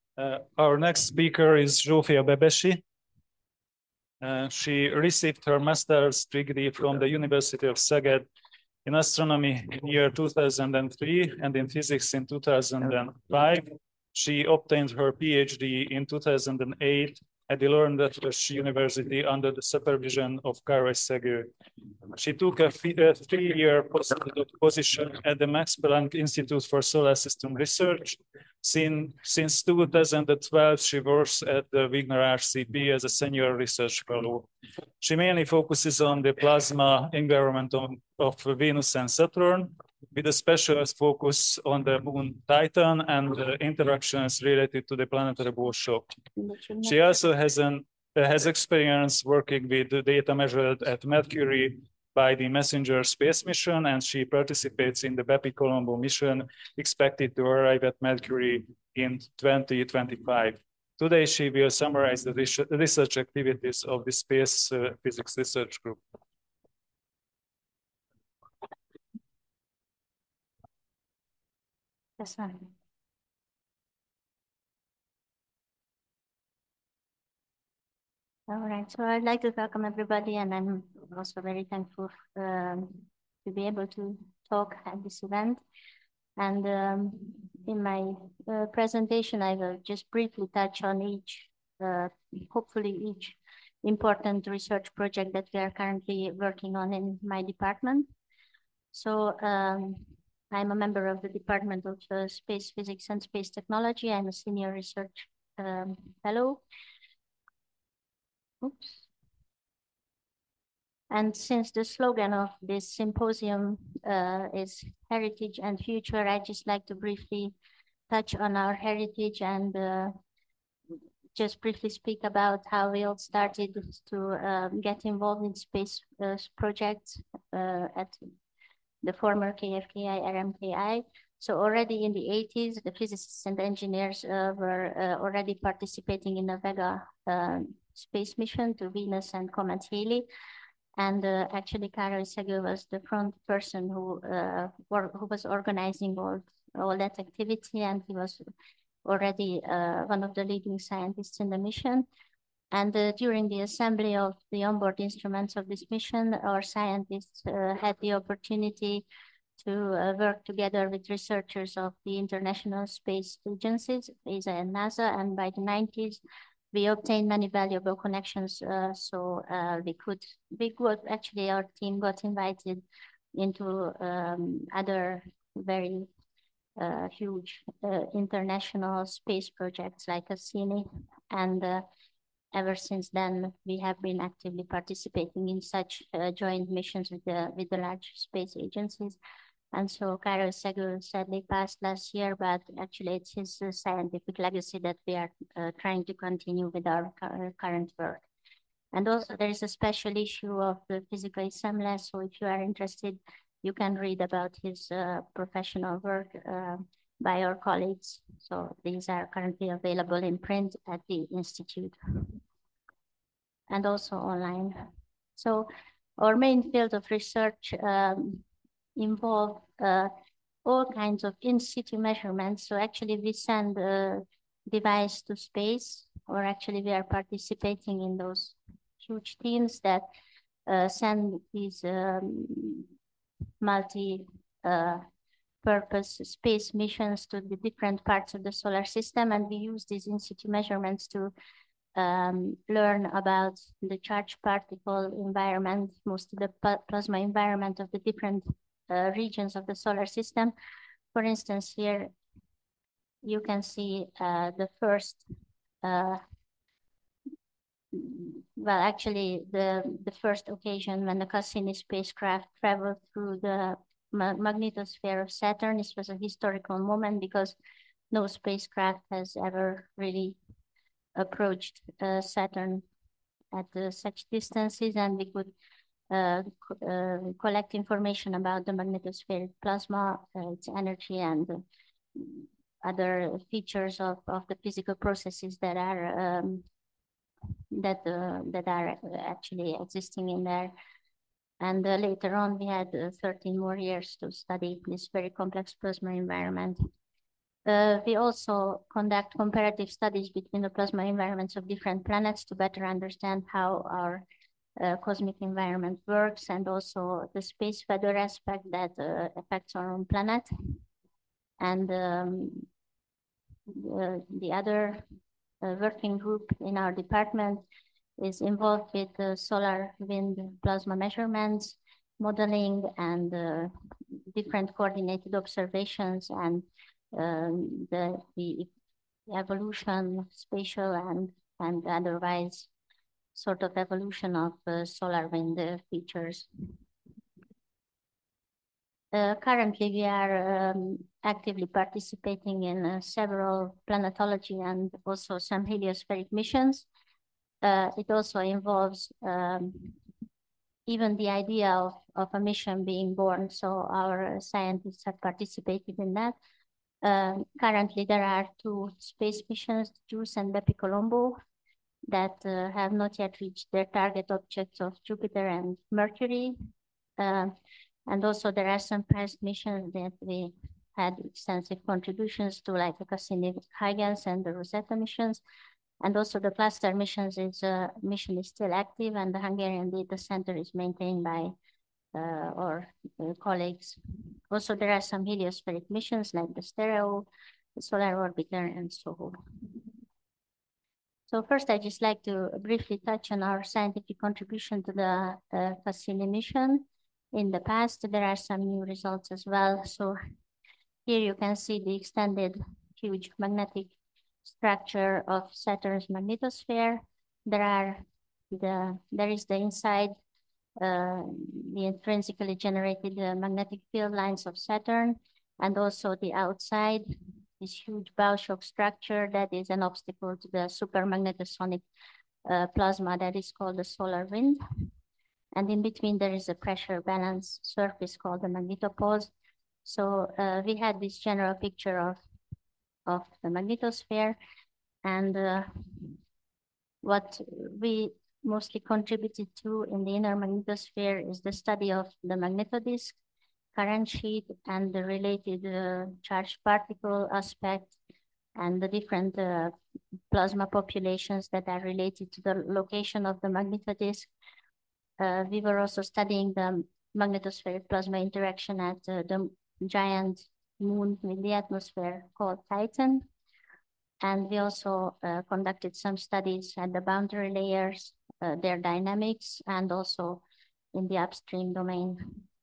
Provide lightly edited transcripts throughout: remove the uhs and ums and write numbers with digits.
Our next speaker is Zsófia Bebesi. She received her master's degree from the University of Szeged in astronomy in year 2003 and in physics in 2005. She obtained her PhD in 2008 at the Lőrinc University under the supervision of Károly Szegő. She took a 3-year postdoc position at the Max Planck Institute for Solar System Research. Since 2012, she works at the Wigner RCP as a senior research fellow. She mainly focuses on the plasma environment of Venus and Saturn, with a special focus on the moon Titan and interactions related to the planetary bow shock. She also has experience working with data measured at Mercury by the Messenger space mission, and she participates in the Bepi-Colombo mission expected to arrive at Mercury in 2025. Today, she will summarize the research activities of the Space Physics Research Group. That's fine. All right, so I'd like to welcome everybody, and I'm also very thankful to be able to talk at this event. And in my presentation, I will just briefly touch on hopefully each important research project that we are currently working on in my department. So I'm a member of the Department of Space Physics and Space Technology. I'm a senior research fellow. Oops. And since the slogan of this symposium is Heritage and Future, I'd just like to briefly touch on our heritage and just briefly speak about how we all started to get involved in space projects at the former KFKI, RMKI. So already in the 80s, the physicists and engineers were already participating in the Vega space mission to Venus and Comet Halley. And actually, Károly Szegő was the front person who was organizing all that activity, and he was already one of the leading scientists in the mission. And during the assembly of the onboard instruments of this mission, our scientists had the opportunity to work together with researchers of the International Space Agencies, ESA and NASA, and by the 90s, we obtained many valuable connections. Actually, our team got invited into other very huge international space projects like Cassini, and ever since then, we have been actively participating in such joint missions with the large space agencies. And so Károly Szegő sadly passed last year, but actually it's his scientific legacy that we are trying to continue with our current work. And also there is a special issue of the Physical Semle, so if you are interested, you can read about his professional work by our colleagues. So these are currently available in print at the Institute and also online. So our main field of research involve all kinds of in situ measurements. So actually we send a device to space, or actually we are participating in those huge teams that send these multi-purpose space missions to the different parts of the solar system. And we use these in situ measurements to learn about the charged particle environment, mostly the plasma environment of the different regions of the solar system. For instance, here you can see the first, the first occasion when the Cassini spacecraft traveled through the magnetosphere of Saturn. This was a historical moment because no spacecraft has ever really approached Saturn at such distances, and we could collect information about the magnetospheric plasma, its energy, and other features of the physical processes that are actually existing in there. And later on, we had 13 more years to study this very complex plasma environment. We also conduct comparative studies between the plasma environments of different planets to better understand how our cosmic environment works, and also the space weather aspect that affects our own planet. And the other working group in our department is involved with solar wind plasma measurements, modeling, and different coordinated observations, and the evolution, spatial and otherwise sort of evolution of solar wind features. Currently, we are actively participating in several planetology and also some heliospheric missions. It also involves even the idea of a mission being born, so our scientists have participated in that. Currently, there are 2 space missions, JUICE and BepiColombo, that have not yet reached their target objects of Jupiter and Mercury. And also there are some past missions that we had extensive contributions to, like the Cassini-Huygens and the Rosetta missions. And also the cluster missions mission is still active, and the Hungarian data center is maintained by our colleagues. Also, there are some heliospheric missions like the STEREO, the Solar Orbiter, and so on. So first, I'd just like to briefly touch on our scientific contribution to the Cassini mission. In the past, there are some new results as well. So here you can see the extended huge magnetic structure of Saturn's magnetosphere. There is the inside, the intrinsically generated magnetic field lines of Saturn, and also the outside, this huge bow shock structure that is an obstacle to the supermagnetosonic plasma that is called the solar wind. And in between, there is a pressure balance surface called the magnetopause. So we had this general picture of the magnetosphere, and what we mostly contributed to in the inner magnetosphere is the study of the magnetodisk, current sheet, and the related charged particle aspect, and the different plasma populations that are related to the location of the magnetodisk. We were also studying the magnetospheric plasma interaction at the giant moon with the atmosphere called Titan. And we also conducted some studies at the boundary layers, their dynamics, and also in the upstream domain.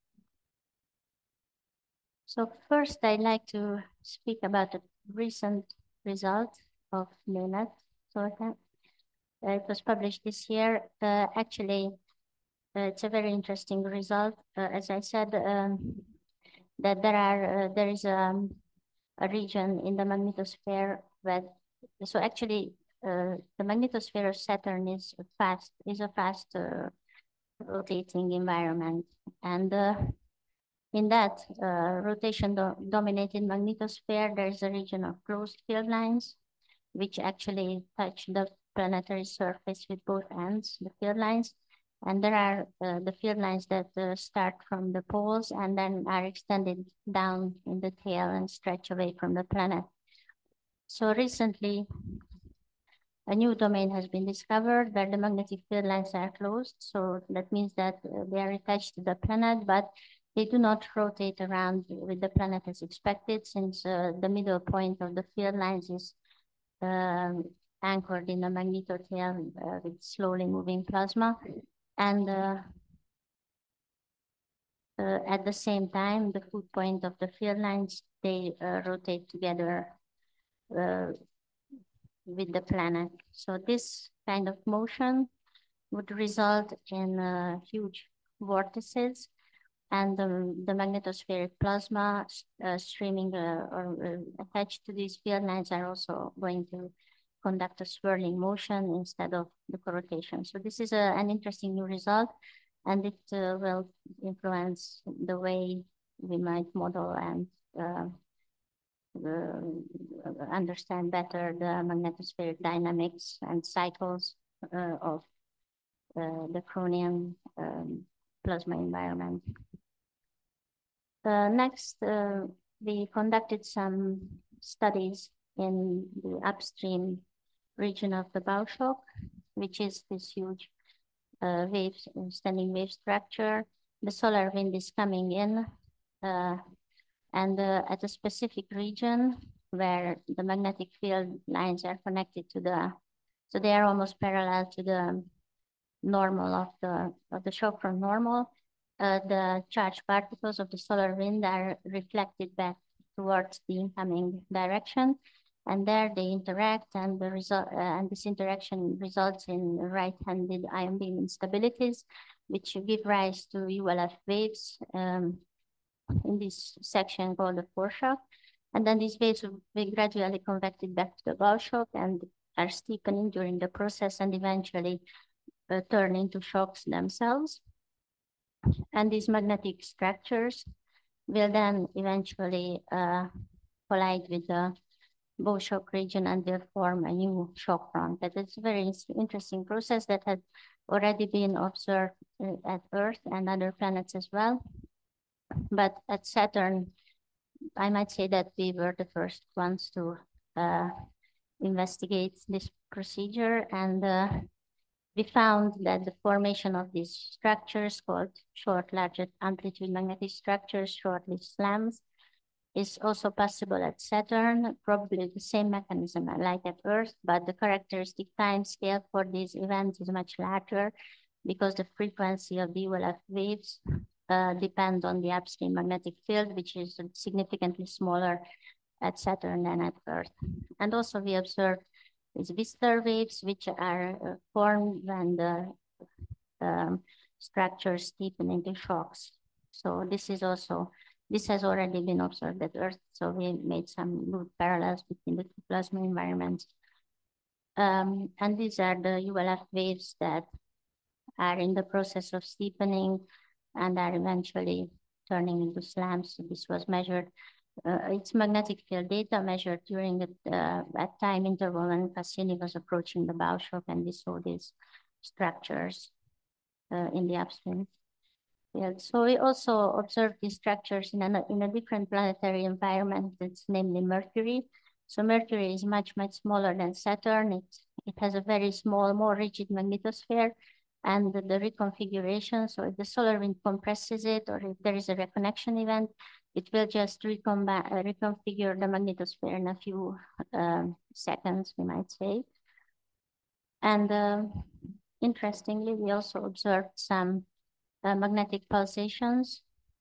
So first, I'd like to speak about the recent result of MANET. So it was published this year. Actually, it's a very interesting result. As I said, that there is a region in the magnetosphere that, so actually the magnetosphere of Saturn is a fast rotating environment, and in that rotation-dominated magnetosphere, there's a region of closed field lines, which actually touch the planetary surface with both ends, the field lines. And there are the field lines that start from the poles and then are extended down in the tail and stretch away from the planet. So recently, a new domain has been discovered where the magnetic field lines are closed. So that means that they are attached to the planet, but they do not rotate around with the planet as expected, since the middle point of the field lines is anchored in the magnetotail with slowly moving plasma. And at the same time, the foot point of the field lines, they rotate together with the planet. So this kind of motion would result in huge vortices, and the magnetospheric plasma streaming or attached to these field lines are also going to conduct a swirling motion instead of the rotation. So this is an interesting new result, and it will influence the way we might model and understand better the magnetospheric dynamics and cycles of the Cronian plasma environment. Next, we conducted some studies in the upstream region of the bow shock, which is this huge standing wave structure. The solar wind is coming in and at a specific region where the magnetic field lines are connected to so they are almost parallel to the normal of the shock front normal. The charged particles of the solar wind are reflected back towards the incoming direction, and there they interact, and the result and this interaction results in right-handed ion beam instabilities, which give rise to ULF waves in this section called the foreshock. And then these waves will be gradually convected back to the bow shock and are steepening during the process and eventually turn into shocks themselves. And these magnetic structures will then eventually collide with the bow shock region and will form a new shock front. That is a very interesting process that had already been observed at Earth and other planets as well. But at Saturn, I might say that we were the first ones to investigate this procedure, and we found that the formation of these structures called short large amplitude magnetic structures, shortly SLAMs, is also possible at Saturn, probably the same mechanism like at Earth, but the characteristic time scale for these events is much larger because the frequency of the ULF waves depends on the upstream magnetic field, which is significantly smaller at Saturn than at Earth. And also we observed these Whistler waves, which are formed when the structures steepen into shocks. So this has already been observed at Earth. So we made some good parallels between the two plasma environments. And these are the ULF waves that are in the process of steepening and are eventually turning into SLAMs. So this was measured. It's magnetic field data measured during that time interval when Cassini was approaching the bow shock, and we saw these structures in the upstream field. So we also observed these structures in a different planetary environment. It's namely Mercury. So Mercury is much smaller than Saturn. It has a very small, more rigid magnetosphere. And the reconfiguration, so if the solar wind compresses it or if there is a reconnection event, it will just reconfigure the magnetosphere in a few seconds, we might say. And interestingly, we also observed some magnetic pulsations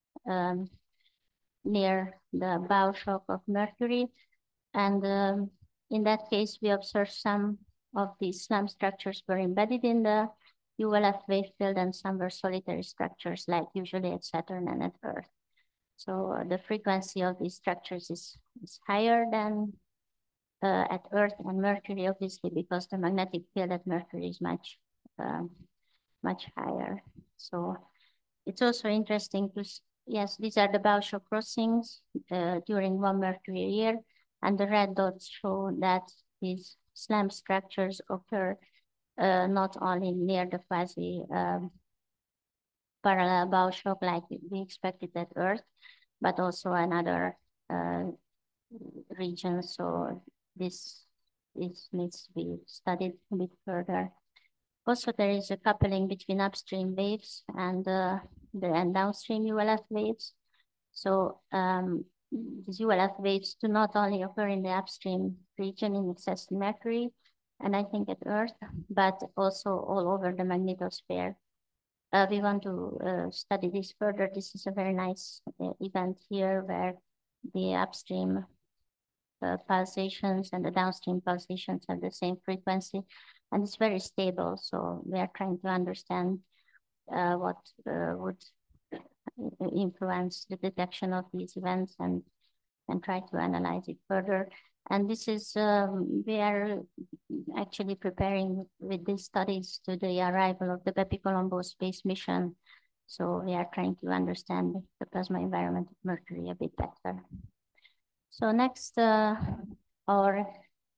near the bow shock of Mercury. And in that case, we observed some of these SLAM structures were embedded in the ULF wave field, and some were solitary structures like usually at Saturn and at Earth. So the frequency of these structures is higher than at Earth and Mercury, obviously, because the magnetic field at Mercury is much higher. So it's also interesting to, yes, these are the bow shock crossings during 1 Mercury year, and the red dots show that these SLAM structures occur not only near the quasi parallel bow shock like we expected at Earth, but also another regions. So this needs to be studied a bit further. Also, there is a coupling between upstream waves and downstream ULF waves. So these ULF waves do not only occur in the upstream region in excess of Mercury, and I think at Earth, but also all over the magnetosphere. We want to study this further. This is a very nice event here where the upstream pulsations and the downstream pulsations have the same frequency, and it's very stable. So we are trying to understand what would influence the detection of these events and try to analyze it further. And this is, we are actually preparing with these studies to the arrival of the Bepi-Colombo space mission. So we are trying to understand the plasma environment of Mercury a bit better. So next, our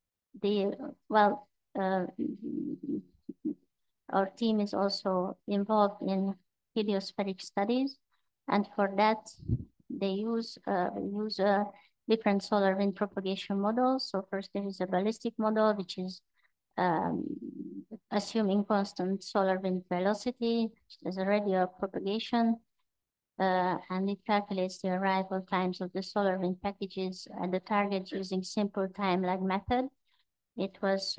team is also involved in heliospheric studies. And for that, they use different solar wind propagation models. So first there is a ballistic model, which is assuming constant solar wind velocity as a radial propagation, and it calculates the arrival times of the solar wind packages at the target using simple time lag method. It was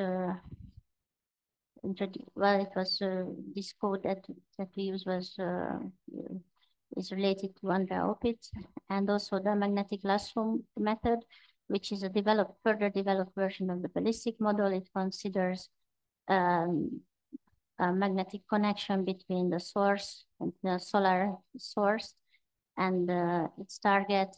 this code that we use was is related to Andrea Opitz, and also the magnetic lasso method, which is a further developed version of the ballistic model. It considers a magnetic connection between the source and the solar source and its target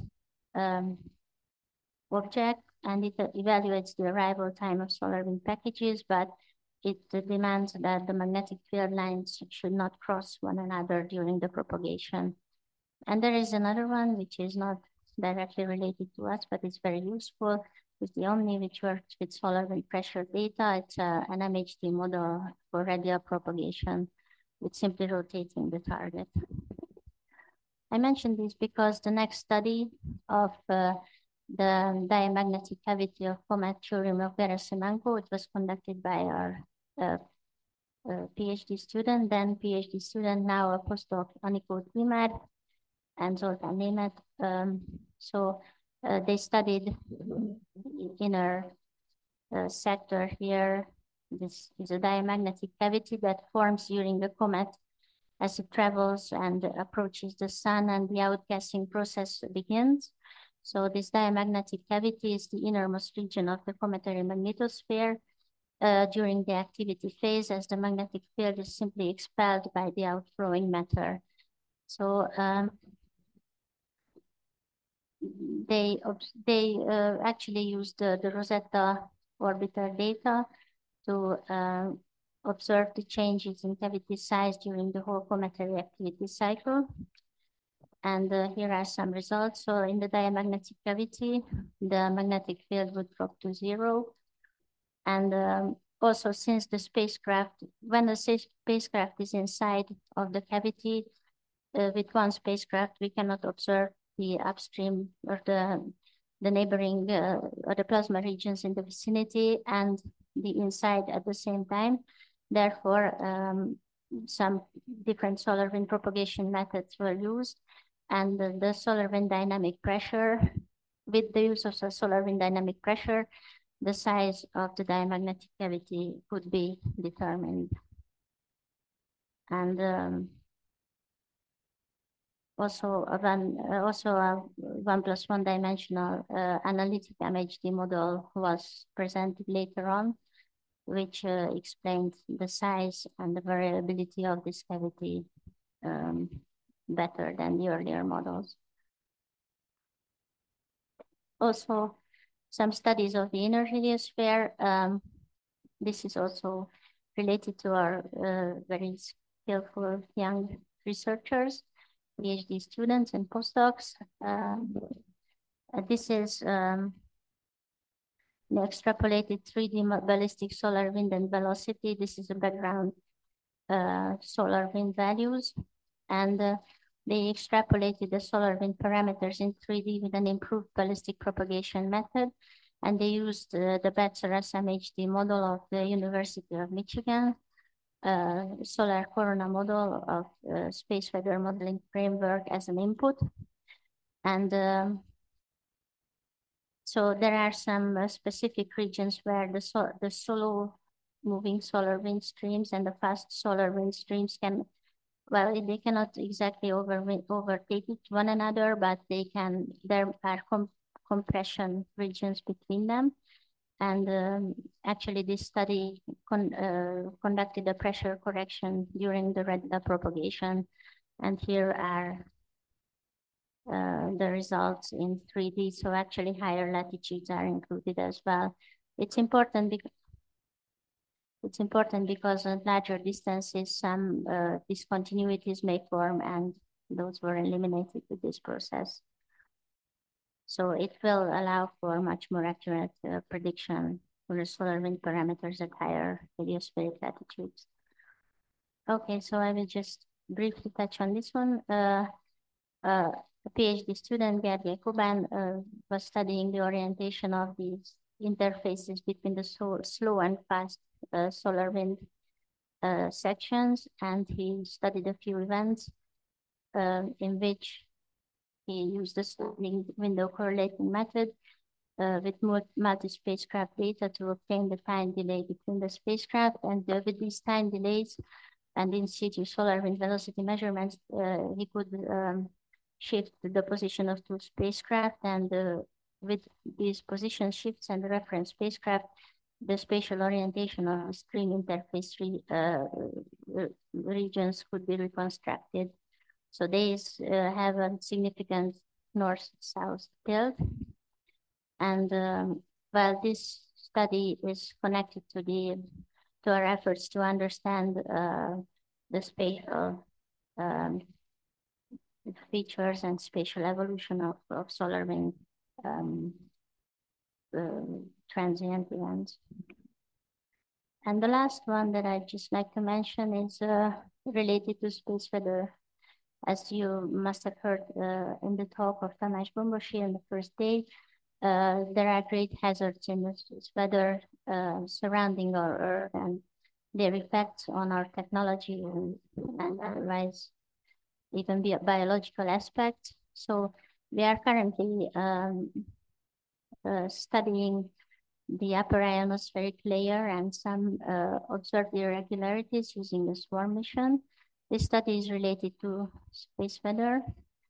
object, and it evaluates the arrival time of solar wind packages, but it demands that the magnetic field lines should not cross one another during the propagation. And there is another one which is not directly related to us, but it's very useful. It's the only which works with solar wind pressure data. It's an MHD model for radial propagation with simply rotating the target. I mentioned this because the next study of the diamagnetic cavity of comet Churyumov-Gerasimenko, it was conducted by our PhD student, then PhD student, now a postdoc, Anikó Tímár and Zoltán Németh. They studied inner sector here. This is a diamagnetic cavity that forms during the comet as it travels and approaches the sun and the outgassing process begins. So this diamagnetic cavity is the innermost region of the cometary magnetosphere during the activity phase, as the magnetic field is simply expelled by the outflowing matter. So they actually used the Rosetta orbiter data to observe the changes in cavity size during the whole cometary activity cycle. And here are some results. So in the diamagnetic cavity, the magnetic field would drop to 0. And also, since the spacecraft, when the spacecraft is inside of the cavity, with one spacecraft, we cannot observe the upstream or the neighboring or the plasma regions in the vicinity and the inside at the same time. Therefore, some different solar wind propagation methods were used, and the solar wind dynamic pressure, with the use of the solar wind dynamic pressure, the size of the diamagnetic cavity could be determined. And also a 1+1 dimensional analytic MHD model was presented later on, which explained the size and the variability of this cavity better than the earlier models. Also, some studies of the inner heliosphere. This is also related to our very skillful young researchers, PhD students and postdocs. This is an extrapolated 3D ballistic solar wind and velocity. This is a background solar wind values. And they extrapolated the solar wind parameters in 3D with an improved ballistic propagation method. And they used the Betzeras MHD model of the University of Michigan, solar corona model of space weather modeling framework as an input. And so there are some specific regions where the slow moving solar wind streams and the fast solar wind streams can, well, they cannot exactly overtake one another, but there are compression regions between them. And actually this study conducted a pressure correction during the propagation. And here are the results in 3D. So actually higher latitudes are included as well. It's important because at larger distances, some discontinuities may form, and those were eliminated with this process. So it will allow for much more accurate prediction for the solar wind parameters at higher heliospheric latitudes. Okay, so I will just briefly touch on this one. a PhD student, Gergely Kuban, was studying the orientation of these interfaces between the slow and fast solar wind sections, and he studied a few events in which he used the sliding window correlating method with multi-spacecraft data to obtain the time delay between the spacecraft, and with these time delays and in situ solar wind velocity measurements, he could shift the position of two spacecraft, and with these position shifts and the reference spacecraft, the spatial orientation of the string interface regions could be reconstructed. So these have a significant north-south tilt. And while this study is connected to our efforts to understand the spatial features and spatial evolution of solar wind transient events. And the last one that I'd just like to mention is related to space weather. As you must have heard in the talk of Tamás Bombosi on the first day, there are great hazards in this weather surrounding our Earth and their effects on our technology and otherwise even biological aspects. So we are currently studying the upper ionospheric layer and some observed irregularities using the SWARM mission. This study is related to space weather.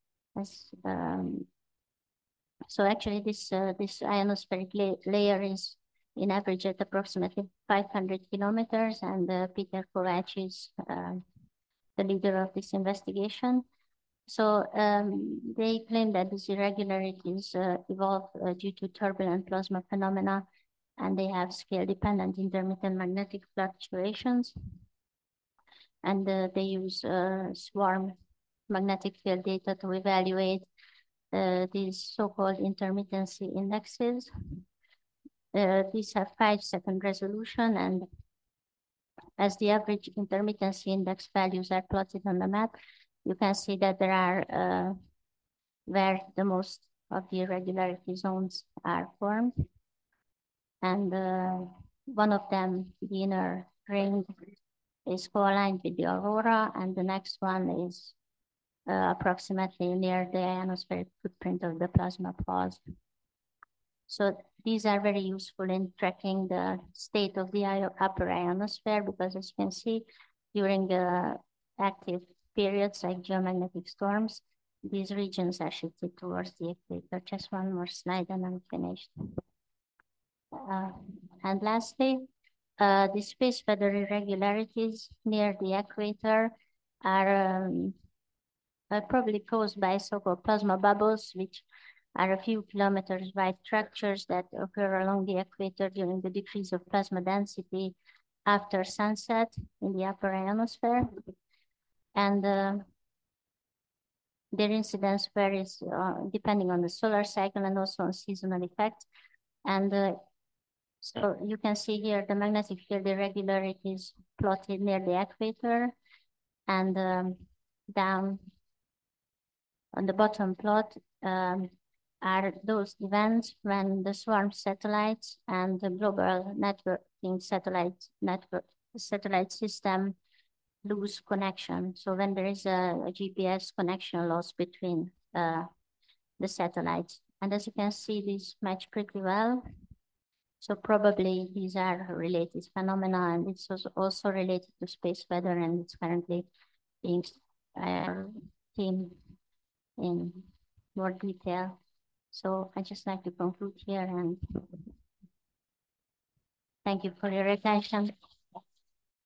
So actually this ionospheric layer is in average at approximately 500 kilometers, and Peter Kovács is the leader of this investigation. So they claim that these irregularities evolve due to turbulent plasma phenomena, and they have scale-dependent intermittent magnetic fluctuations. And they use SWARM magnetic field data to evaluate these so-called intermittency indexes. These have 5-second resolution, and as the average intermittency index values are plotted on the map, you can see that there are where the most of the irregularity zones are formed. And one of them, the inner ring, is co-aligned with the aurora, and the next one is approximately near the ionospheric footprint of the plasma pause. So these are very useful in tracking the state of the upper ionosphere, because as you can see, during the active periods like geomagnetic storms, these regions are shifted towards the equator. Just one more slide and I'm finished. And lastly, the space weather irregularities near the equator are probably caused by so-called plasma bubbles, which are a few kilometers wide structures that occur along the equator during the decrease of plasma density after sunset in the upper ionosphere. And their incidence varies depending on the solar cycle and also on seasonal effects. And so you can see here the magnetic field irregularities plotted near the equator, and down on the bottom plot are those events when the swarm satellites and the global networking satellite system lose connection. So when there is a GPS connection loss between the satellites. And as you can see, these match pretty well. So probably these are related phenomena, and it's also related to space weather, and it's currently being seen in more detail. So I just like to conclude here, and thank you for your attention.